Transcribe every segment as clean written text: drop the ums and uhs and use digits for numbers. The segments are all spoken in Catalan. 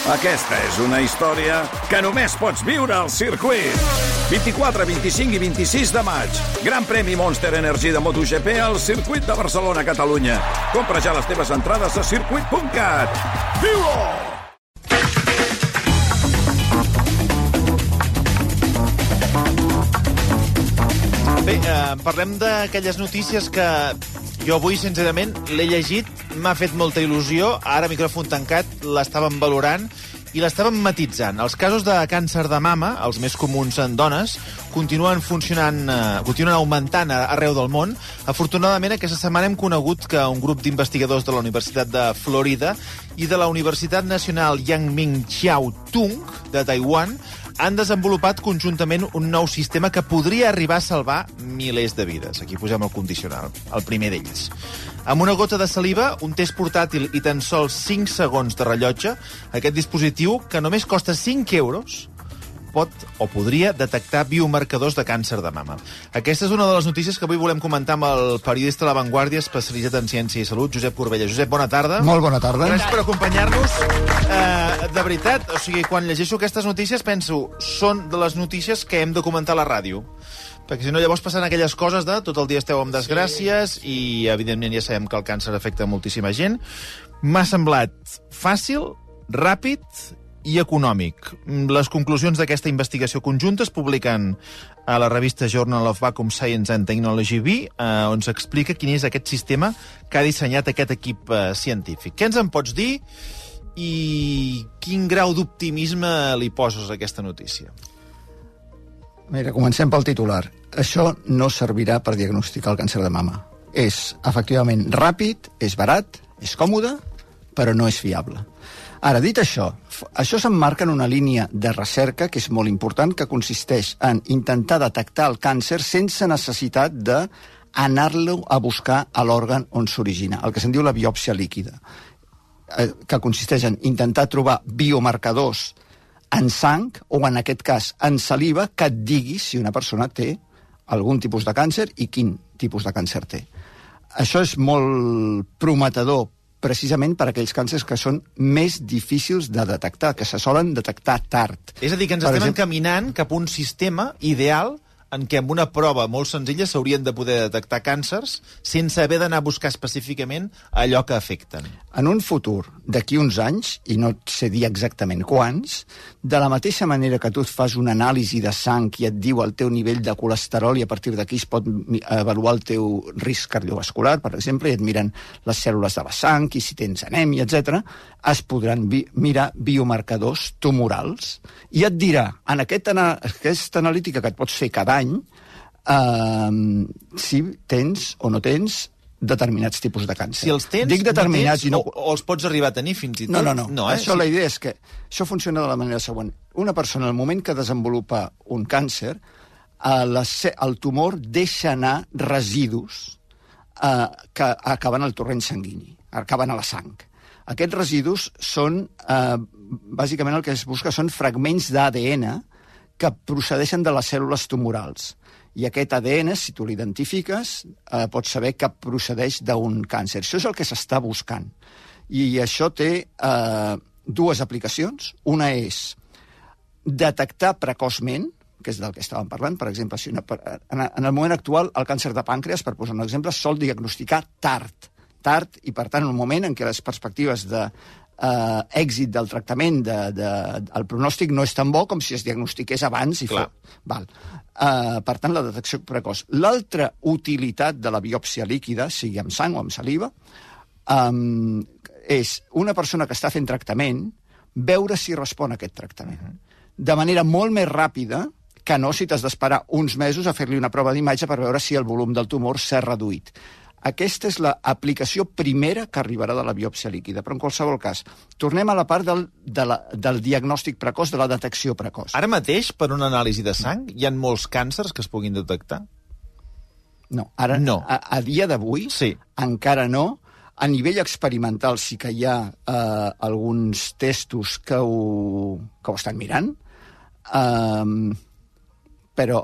Aquesta és una història que només pots viure al circuit. 24, 25 i 26 de maig. Gran premi Monster Energy de MotoGP al circuit de Barcelona, Catalunya. Compra ja les teves entrades a circuit.cat. Viu-ho! Bé, parlem d'aquelles notícies que jo avui, sincerament, l'he llegit, m'ha fet molta il·lusió, ara, micròfon tancat, l'estàvem valorant i l'estàvem matitzant. Els casos de càncer de mama, els més comuns en dones, continuen augmentant arreu del món. Afortunadament, aquesta setmana hem conegut que un grup d'investigadors de la Universitat de Florida i de la Universitat Nacional Yang-Ming Chiao Tung de Taiwan han desenvolupat conjuntament un nou sistema que podria arribar a salvar milers de vides. Aquí posem el condicional, el primer d'ells. Amb una gota de saliva, un test portàtil i tan sols 5 segons de rellotge, aquest dispositiu, que només costa 5 euros, pot o podria detectar biomarcadors de càncer de mama. Aquesta és una de les notícies que avui volem comentar amb el periodista de La Vanguardia, especialitzat en ciència i salut, Josep Corbella. Josep, bona tarda. Molt bona tarda. Gràcies per acompanyar-nos. De veritat, o sigui, quan llegeixo aquestes notícies penso, són de les notícies que hem de comentar a la ràdio. Perquè si no, llavors passen aquelles coses de tot el dia esteu amb desgràcies i, evidentment, ja sabem que el càncer afecta moltíssima gent. M'ha semblat fàcil, ràpid i econòmic. Les conclusions d'aquesta investigació conjunta es publiquen a la revista Journal of Vacuum Science and Technology V, on s'explica quin és aquest sistema que ha dissenyat aquest equip científic. Què ens en pots dir i quin grau d'optimisme li poses a aquesta notícia? Mira, comencem pel titular. Això no servirà per diagnosticar el càncer de mama. És, efectivament, ràpid, és barat, és còmode, però no és fiable. Ara, dit això s'emmarca en una línia de recerca que és molt important, que consisteix en intentar detectar el càncer sense necessitat d'anar-lo a buscar a l'òrgan on s'origina, el que se'n diu la biòpsia líquida, que consisteix en intentar trobar biomarcadors en sang, o en aquest cas en saliva, que et digui si una persona té algun tipus de càncer i quin tipus de càncer té. Això és molt prometedor precisament per aquells càncers que són més difícils de detectar, que se solen detectar tard. És a dir, que ens estem encaminant cap a un sistema ideal en què amb una prova molt senzilla s'haurien de poder detectar càncers sense haver d'anar a buscar específicament allò que afecten. En un futur, d'aquí uns anys, i no sé dir exactament quants, de la mateixa manera que tu et fas una anàlisi de sang i et diu el teu nivell de colesterol i a partir d'aquí es pot avaluar el teu risc cardiovascular, per exemple, i et miren les cèl·lules de la sang i si tens anèmia, etc., es podran mirar biomarcadors tumorals i et dirà, en aquesta analítica que et pots fer cada any, si tens o no tens determinats tipus de càncer. Si els tens, dic determinats, no tens, o els pots arribar a tenir fins i tot? No. La idea és que això funciona de la manera següent. Una persona, al moment que desenvolupa un càncer, el tumor deixa anar residus que acaben al torrent sanguini, acaben a la sang. Aquests residus són, bàsicament el que es busca són fragments d'ADN que procedeixen de les cèl·lules tumorals. I aquest ADN, si tu l'identifiques, pots saber que procedeix d'un càncer. Això és el que s'està buscant. I això té dues aplicacions. Una és detectar precoçment, que és del que estàvem parlant. Per exemple, si en el moment actual el càncer de pàncreas, per posar un exemple, es sol diagnosticar tard, i per tant en un moment en què les perspectives d'èxit del tractament, el pronòstic no és tan bo com si es diagnostiqués abans i per tant la detecció precoç. L'altra utilitat de la biòpsia líquida, sigui amb sang o amb saliva, és una persona que està fent tractament veure si respon a aquest tractament de manera molt més ràpida que no si t'has d'esperar uns mesos a fer-li una prova d'imatge per veure si el volum del tumor s'ha reduït. Aquesta és l'aplicació primera que arribarà de la biòpsia líquida, però en qualsevol cas, tornem a la part del diagnòstic precoç, de la detecció precoç. Ara mateix, per una anàlisi de sang, hi ha molts càncers que es puguin detectar? No, ara no. A dia d'avui encara no. A nivell experimental sí que hi ha alguns testos que ho estan mirant, però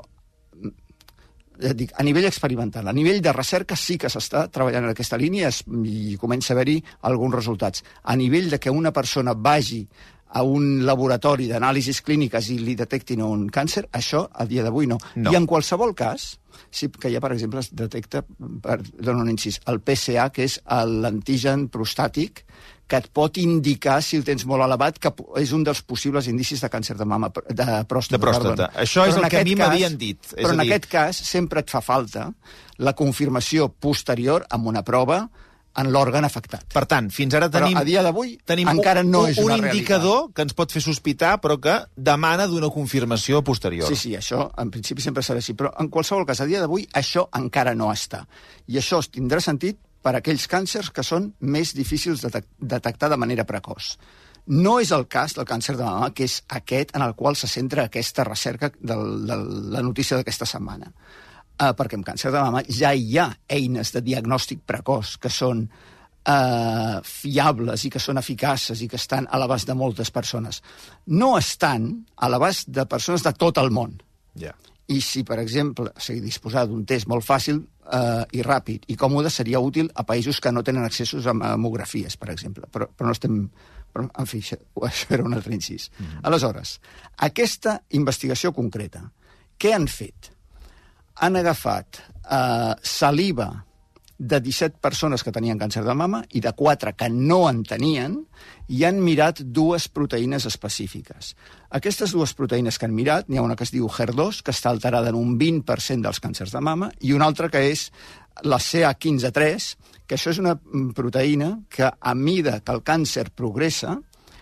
a nivell experimental, a nivell de recerca sí que s'està treballant en aquesta línia i comença a haver-hi alguns resultats. A nivell de que una persona vagi a un laboratori d'anàlisis clíniques i li detectin un càncer, això a dia d'avui no. I en qualsevol cas, sí que ja, per exemple, es detecta, dono un incís, el PSA, que és l'antigen prostàtic, que et pot indicar, si el tens molt elevat, que és un dels possibles indicis de càncer de mama, de pròstata. De pròstata. Això és el que a mi m'havien dit. Però en aquest cas sempre et fa falta la confirmació posterior amb una prova en l'òrgan afectat. Per tant, fins ara tenim... Però a dia d'avui encara no és una realitat. Un indicador que ens pot fer sospitar, però que demana d'una confirmació posterior. Sí, això en principi sempre serà així, però en qualsevol cas, a dia d'avui, això encara no està. I això tindrà sentit per a aquells càncers que són més difícils de detectar de manera precoç. No és el cas del càncer de mama, que és aquest en el qual se centra aquesta recerca de la notícia d'aquesta setmana. Perquè amb càncer de mama ja hi ha eines de diagnòstic precoç que són fiables i que són eficaces i que estan a l'abast de moltes persones. No estan a l'abast de persones de tot el món. I si, per exemple, disposar d'un test molt fàcil i ràpid i còmode seria útil a països que no tenen accessos a mamografies, per exemple. Però no estem... En fi, això era un altre incís. Aleshores, aquesta investigació concreta, què han fet? Han agafat saliva de 17 persones que tenien càncer de mama i de 4 que no en tenien i han mirat 2 proteïnes específiques. Aquestes 2 proteïnes que han mirat, n'hi ha una que es diu HER2, que està alterada en un 20% dels càncers de mama, i una altra que és la CA15-3, que això és una proteïna que a mida que el càncer progressa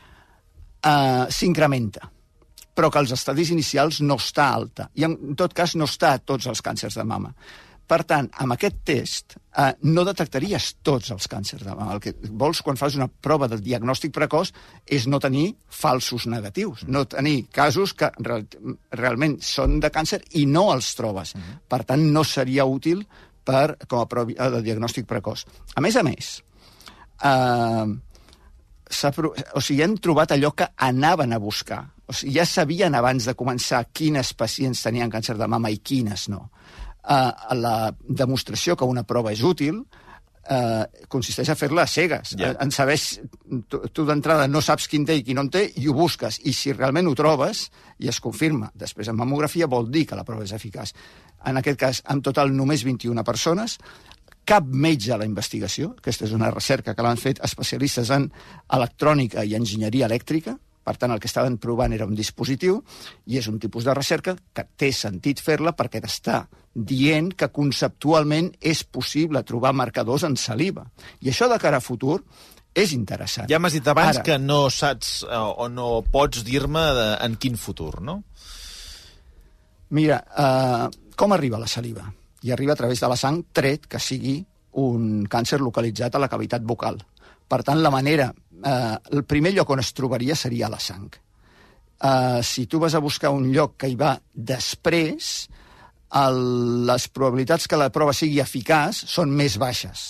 s'incrementa, però que als estadis inicials no està alta, i en tot cas no està a tots els càncers de mama. Per tant, amb aquest test no detectaries tots els càncers de mama. El que vols quan fas una prova de diagnòstic precoç és no tenir falsos negatius, no tenir casos que realment són de càncer i no els trobes. Per tant, no seria útil com a prova de diagnòstic precoç. A més, han trobat allò que anaven a buscar. Ja sabien abans de començar quines pacients tenien càncer de mama i quines no. La demostració que una prova és útil consisteix a fer-la a cegues. En saber, tu d'entrada no saps quin té i qui no en té i ho busques, i si realment ho trobes i es confirma després en mamografia vol dir que la prova és eficaç. En aquest cas, en total només 21 persones, cap metge a la investigació, aquesta és una recerca que l'han fet especialistes en electrònica i enginyeria elèctrica. Per tant, el que estaven provant era un dispositiu i és un tipus de recerca que té sentit fer-la perquè t'està dient que conceptualment és possible trobar marcadors en saliva. I això de cara a futur és interessant. Ja m'has dit abans que no saps o no pots dir-me en quin futur, no? Mira, com arriba la saliva? I arriba a través de la sang, tret que sigui un càncer localitzat a la cavitat bucal. Per tant, el primer lloc on es trobaria seria la sang. Si tu vas a buscar un lloc que hi va després, les probabilitats que la prova sigui eficaç són més baixes.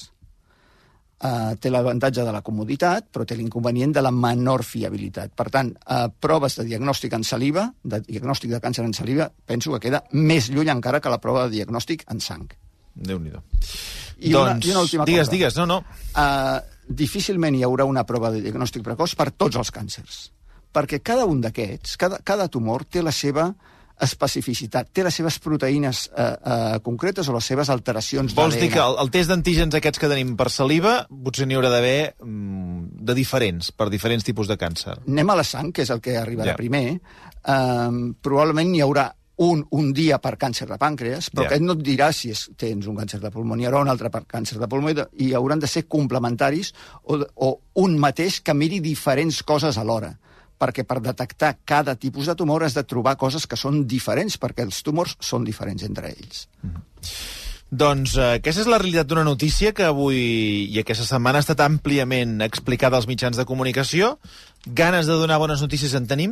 Té l'avantatge de la comoditat, però té l'inconvenient de la menor fiabilitat. Per tant, proves de diagnòstic en saliva, de diagnòstic de càncer en saliva, penso que queda més lluny encara que la prova de diagnòstic en sang. Déu-n'hi-do. I una última cosa. Digues, no. Difícilment hi haurà una prova de diagnòstic precoç per tots els càncers, perquè cada un d'aquests, cada tumor té la seva especificitat, té les seves proteïnes concretes o les seves alteracions d'ADN. Vols dir que el test d'antígens aquests que tenim per saliva potser n'hi haurà d'haver de diferents, per diferents tipus de càncer? Anem a la sang, que és el que arribarà primer. Probablement n'hi haurà un dia per càncer de pàncreas, però aquest no et dirà si tens un càncer de pulmó, n'hi haurà un altre per càncer de pulmó i hauran de ser complementaris o un mateix que miri diferents coses alhora, perquè per detectar cada tipus de tumor has de trobar coses que són diferents, perquè els tumors són diferents entre ells. Doncs aquesta és la realitat d'una notícia que avui i aquesta setmana ha estat àmpliament explicada als mitjans de comunicació. Ganes de donar bones notícies en tenim.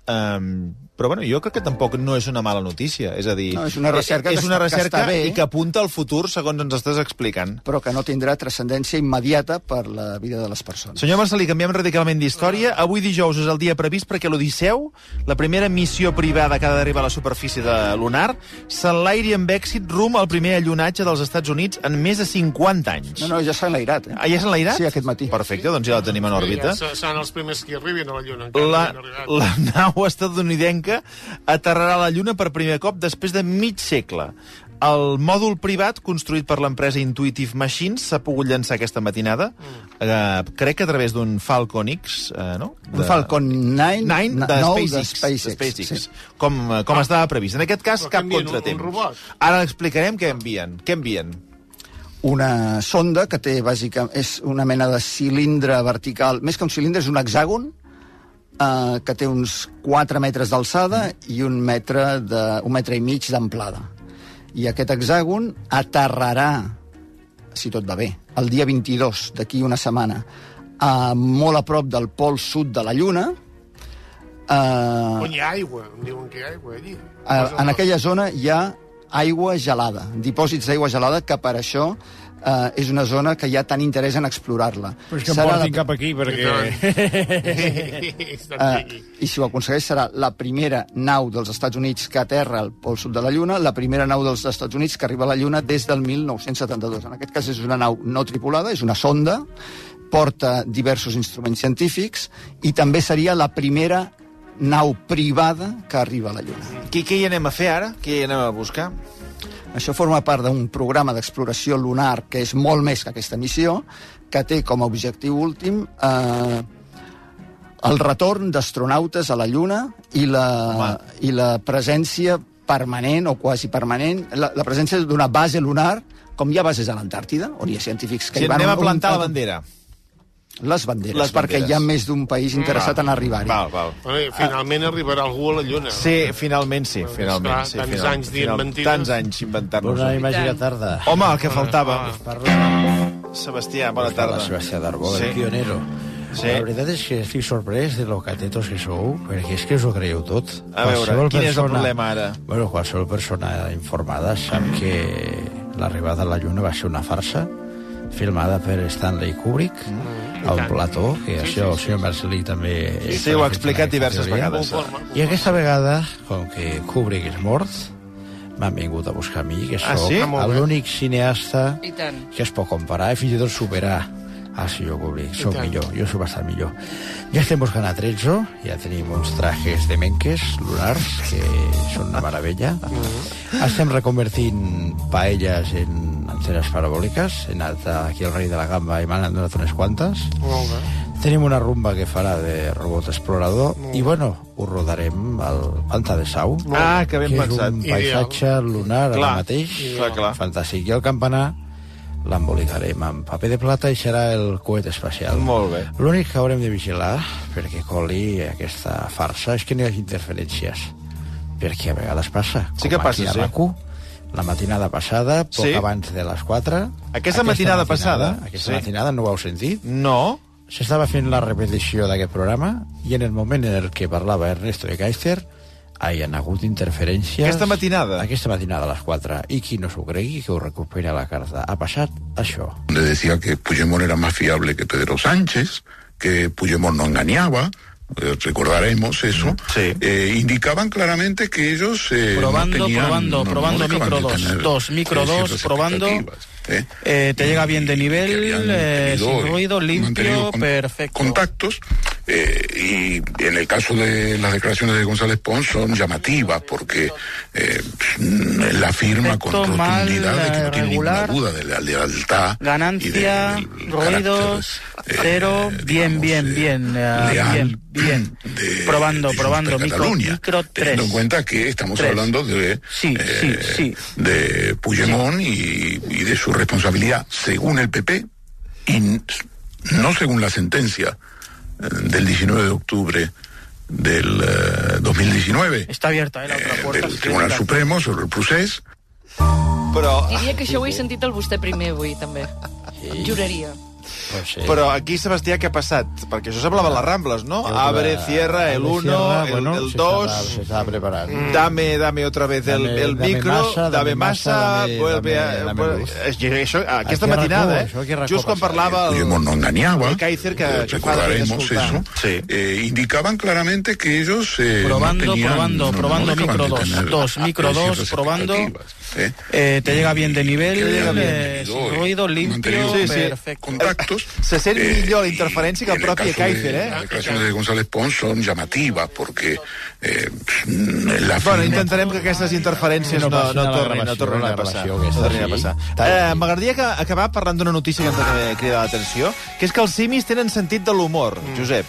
Però bueno, jo crec que tampoc no és una mala notícia. És a dir, no, és una recerca que està bé, i que apunta al futur, segons ens estàs explicant. Però que no tindrà transcendència immediata per la vida de les persones. Senyor Marcelí, canviem radicalment d'història. Avui dijous és el dia previst perquè l'Odisseu, la primera missió privada que ha d'arribar a la superfície de lunar, s'enlairi amb èxit rum al primer allunatge dels Estats Units en més de 50 anys. No, ja s'ha enlairat. Ah, ja s'ha enlairat? Sí, aquest matí. Perfecte, doncs ja la tenim en òrbita. Ja seran els primers que arribin a la Lluna. La nau estadounidenca aterrarà a la Lluna per primer cop després de mig segle. El mòdul privat, construït per l'empresa Intuitive Machines, s'ha pogut llançar aquesta matinada, crec que a través d'un Falcon X, no? Un Falcon 9 de SpaceX. Sí. Com estava previst. En aquest cas, cap contratemps. Ara explicarem què envien. Una sonda que té, bàsicament, és una mena de cilindre vertical. Més que un cilindre, és un hexàgon que té uns 4 metres d'alçada i un metre i mig d'amplada. I aquest hexàgon aterrarà, si tot va bé, el dia 22, d'aquí una setmana, molt a prop del pol sud de la Lluna. On hi ha aigua, em diuen que hi ha aigua allí. En aquella zona hi ha aigua gelada, dipòsits d'aigua gelada, que per això és una zona que hi ha tant interès en explorar-la. Però és que em portin cap aquí, perquè... I si ho aconsegueix, serà la primera nau dels Estats Units que aterra al pol sud de la Lluna, la primera nau dels Estats Units que arriba a la Lluna des del 1972. En aquest cas és una nau no tripulada, és una sonda, porta diversos instruments científics i també seria la primera nau privada que arriba a la Lluna. Què hi anem a fer ara? Què hi anem a buscar? Això forma part d'un programa d'exploració lunar que és molt més que aquesta missió, que té com a objectiu últim el retorn d'astronautes a la Lluna i la presència permanent o quasi permanent, la presència d'una base lunar, com hi ha bases a l'Antàrtida, on hi ha científics que hi van... Anem a plantar la bandera. Les banderes, perquè hi ha més d'un país interessat en arribar-hi. Val. Finalment arribarà algú a la Lluna. Sí, finalment sí. Tants anys dient mentides. Tants anys inventant-nos. Bona imatge de tarda. Home, el que faltava. Sebastià, bona tarda. Hola, Sebastià Darbó, el pionero. Sí. La veritat és que estic sorprès de lo catetos que sou, perquè és que us ho creieu tot. A veure, quin és el problema ara? Bueno, qualsevol persona informada sap que l'arribada a la Lluna va ser una farsa, filmada per Stanley Kubrick, a un plató, que això el senyor Marcelí també... Sí, ho ha explicat diverses vegades. I aquesta vegada, com que Kubrick és mort, m'han vingut a buscar a mi, que soc l'únic cineasta que es pot comparar i fins i tot superar al senyor Kubrick. Soc millor, jo soc bastant millor. Ja estem buscant a Trezzo, ja tenim uns trajes de menques lunars, que són una meravella. Estem reconvertint paelles en antenes parabòliques. He anat aquí al Rei de la Gamba i m'han donat unes quantes. Tenim una rumba que farà de robot explorador i, bueno, ho rodarem al Pantà de Sau, que ben pensat. És un paisatge lunar ara mateix. Clar. Fantàstic. I el campanar l'embolicarem amb paper de plata i serà el coet espacial. Molt bé. L'únic que haurem de vigilar perquè coli aquesta farsa és que no hi hagi interferències, perquè a vegades passa. Sí que passa, sí. La matinada passada, poc abans de les 4... Aquesta matinada passada? Aquesta matinada no ho heu sentit? No. S'estava fent la repetició d'aquest programa i en el moment en el que parlava Ernesto de Kaiser hi han hagut interferències... Aquesta matinada? Aquesta matinada a les 4. I qui no s'ho cregui, que ho recupera la carta. Ha passat això. Le decía que Puigdemont era más fiable que Pedro Sánchez, que Puigdemont no engañaba, recordaremos eso. Sí. Indicaban claramente que ellos probando micro 2, probando. Te llega bien de nivel, sin ruido, limpio, perfecto. Contactos. Y en el caso de las declaraciones de González Pons son llamativas porque la afirma con rotundidad de que no tiene ninguna duda de la lealtad, ganancia, ruidos, cero, bien, probando micro 3. Teniendo en cuenta que estamos hablando de de Puigdemont y de su responsabilidad según el PP y no según la sentencia del 19 de octubre del 2019. Està abierta, la otra puerta. Del Tribunal Supremo sobre el procés. Diria que això ho he sentit el vostè primer avui, també. Juraria. Però aquí, Sebastià, què ha passat? Perquè això semblava les Rambles, no? Abre, cierra, el 1, el 2... Se estaba preparando. Dame otra vez el micro, dame masa, vuelve a... Aquesta matinada, just quan parlava el Kaiser, que recordaremos eso, indicaban claramente que ellos probando, micro 2, micro 2, probando, te llega bien de nivel, sin ruido, limpio, perfecto. Contactos. Se sent millor la interferència que el propi Kaiser, Las declaraciones de González Pons son llamativas porque bueno, intentarem que aquestes interferències no tornin a passar. M'agradaria acabar parlant d'una notícia que ens ha cridat l'atenció, que és que els simis tenen sentit de l'humor, Josep.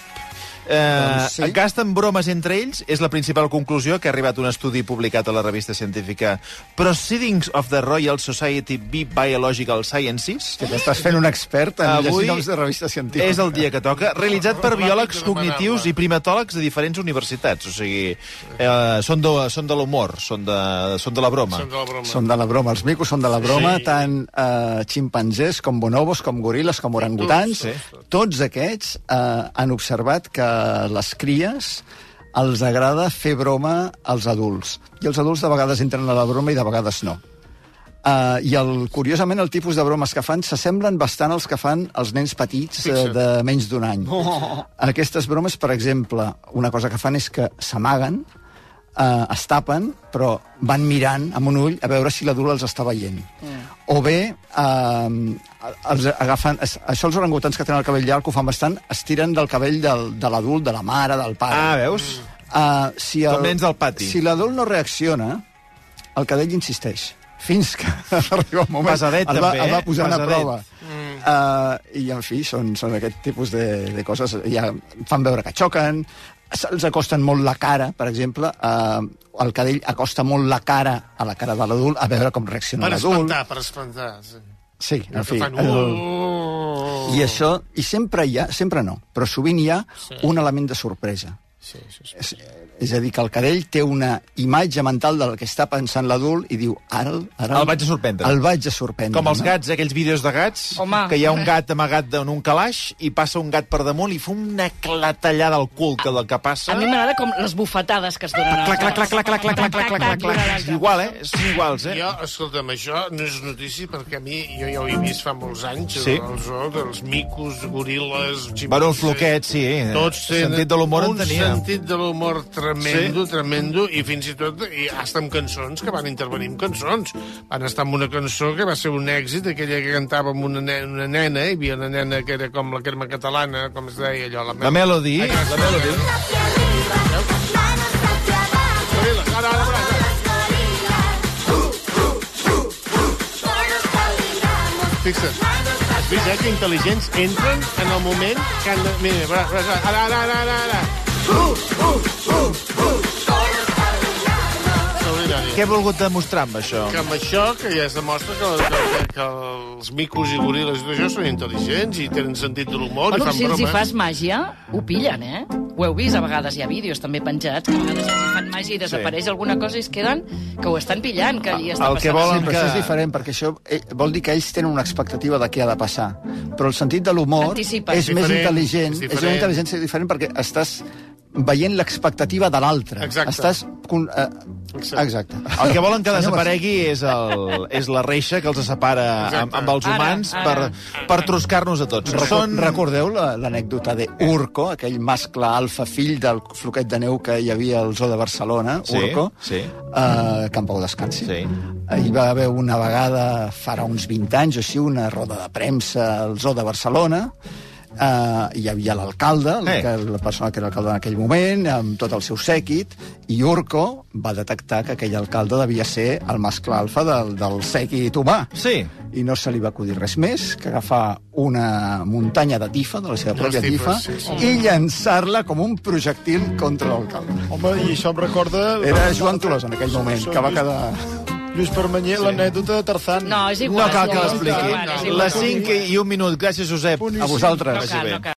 Gasten bromes entre ells és la principal conclusió que ha arribat un estudi publicat a la revista científica Proceedings of the Royal Society of Biological Sciences. Que t'estàs fent un expert en llegir noms de revista científica. És el dia que toca, realitzat per biòlegs cognitius i primatòlegs de diferents universitats. O sigui, són de l'humor, són de la broma. Són de la broma. Els micos són de la broma, tant ximpanzés com bonobos, com goril·les, com orangutans. Tots aquests han observat que les cries els agrada fer broma als adults. I els adults de vegades entren a la broma i de vegades no. Curiosament, el tipus de bromes que fan s'assemblen bastant als que fan els nens petits de menys d'un any. Aquestes bromes, per exemple, una cosa que fan és que s'amaguen, es tapen, però van mirant amb un ull a veure si l'adult els està veient. O bé, els agafen... Això els orangutans que tenen el cabell llarg ho fan bastant, es tiren del cabell de l'adult, de la mare, del pare. Veus? Com nens del pati. Si l'adult no reacciona, el cadell insisteix. Fins que arriba un moment... Pesadet, també, el va posant a prova. I, en fi, són aquest tipus de coses. Ja fan veure que xoquen, se'ls acosten molt la cara, per exemple, el cadell acosta molt la cara a la cara de l'adult, a veure com reacciona l'adult. Per espantar, sí, en fi. I això, i sempre hi ha, sempre no, però sovint hi ha un element de sorpresa. És a dir, que el cadell té una imatge mental del que està pensant l'adult i diu, ara el vaig a sorprendre. El vaig a sorprendre. Com els gats, aquells vídeos de gats, que hi ha un gat amagat en un calaix i passa un gat per damunt i fa una clatellada al cul que del que passa... A mi m'agrada com les bufetades que es donen. Clac. Igual, Són iguals, Jo, escolta'm, això no és notícia perquè a mi, jo ja ho he vist fa molts anys, els micos, goril·les, ximpanzés... Bueno, els floquets, sí. Tots tenen sentit de l'humor en tenia. Un sentit de l'humor tremendo, i fins i tot hasta amb cançons, que van intervenir amb cançons. Van estar amb una cançó que va ser un èxit, aquella que cantava amb una nena, hi havia una nena que era com la crema catalana, com es deia allò... La Melody. Fixa't, has vist que intel·ligents entren en el moment que han de... Mira, ara. Què he volgut demostrar amb això? Que amb això que ja es demostra que els micos i goril·les i tot això són intel·ligents i tenen sentit de l'humor i fan bromes. Si els hi fas màgia, ho pillen, Ho heu vist, a vegades hi ha vídeos també penjats, que a vegades els fan màgia i desapareix alguna cosa i es queden que ho estan pillant, que allà està passant. Sí, però això és diferent, perquè això vol dir que ells tenen una expectativa de què ha de passar. Però el sentit de l'humor és més intel·ligent, és una intel·ligència diferent perquè estàs veient l'expectativa de l'altre. Exacte. Exacte. El que volen que desaparegui és la reixa que els separa amb els humans per troscar-nos a tots. Recordeu l'anècdota de Urco, aquell mascle alfa fill del floquet de neu que hi havia al Zoo de Barcelona, Urco, que en pau descansi. Hi va haver una vegada, farà uns 20 anys o així, una roda de premsa al Zoo de Barcelona. Hi havia l'alcalde, la persona que era alcalde en aquell moment, amb tot el seu sèquit, i Urco va detectar que aquell alcalde devia ser el mascle alfa del sèquit humà. Sí. I no se li va acudir res més que agafar una muntanya de tifa, de la seva pròpia tifa, i llançar-la com un projectil contra l'alcalde. Home, i això em recorda... Era Joan Tolós en aquell moment, que va quedar... Lluís Permanyer, l'anècdota de Tarzan. No, és igual. No cal que l'expliqui. Les 5 i 1 minut. Gràcies, Josep. A vosaltres. No cal.